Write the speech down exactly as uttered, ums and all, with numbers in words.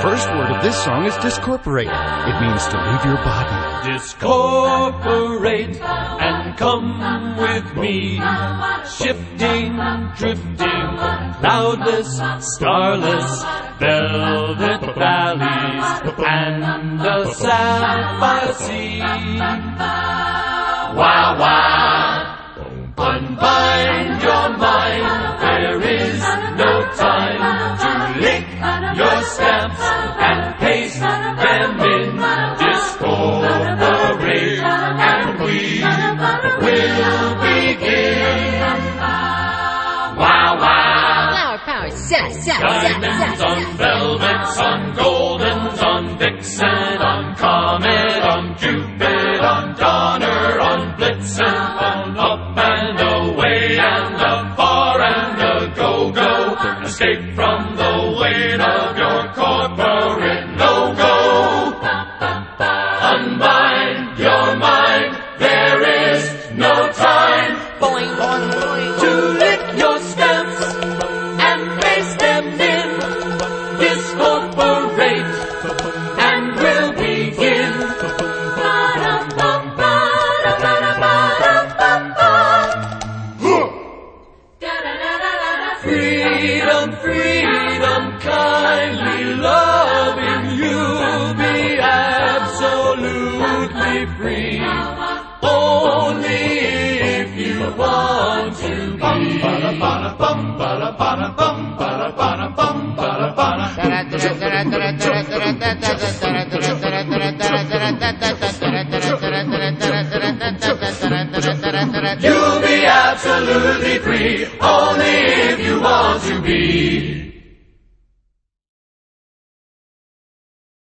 first word of this song is discorporate. It means to leave your body. Discorporate and come with me. Shifting, drifting, cloudless, starless, velvet valleys, and the sapphire sea. Wow, wow. Unbind your mind, there is no time to lick your steps and paste them in. Discorporate and we will begin. Wow, wow. Flower power, set, set, Diamonds on velvets, on goldens, on vixen, on comet, on cupid, on donner, on blitzen, on up and away and a far and a go-go. Escape from the weight of your corporate logo. Unbind your mind, there is no time boing, boing, boing. To lick your steps and paste them in. Discorporate and we'll begin. Freedom, freedom, kindly loving, you'll be absolutely free. Only if you want to be. You'll be absolutely free, only if you want to be.